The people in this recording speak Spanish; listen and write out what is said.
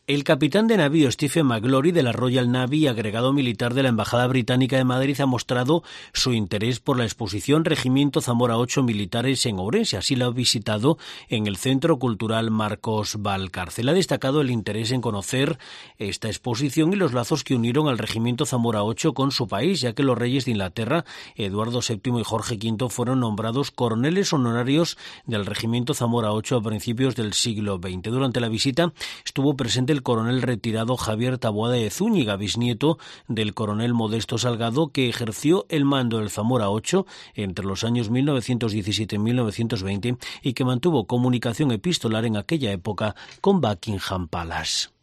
El capitán de navío Stephen McGlory de la Royal Navy, agregado militar de la Embajada Británica de Madrid, ha mostrado su interés por la exposición Regimiento Zamora 8 Militares en Ourense. Así lo ha visitado en el Centro Cultural Marcos Valcárcel. Ha destacado el interés en conocer esta exposición y los lazos que unieron al Regimiento Zamora 8 con su país, ya que los reyes de Inglaterra, Eduardo VII y Jorge V, fueron nombrados coroneles honorarios del Regimiento Zamora 8 a principios del siglo XX. Durante la visita estuvo presente el coronel retirado Javier Taboada de Zúñiga, bisnieto del coronel Modesto Salgado, que ejerció el mando del Zamora 8 entre los años 1917 y 1920 y que mantuvo comunicación epistolar en aquella época con Buckingham Palace.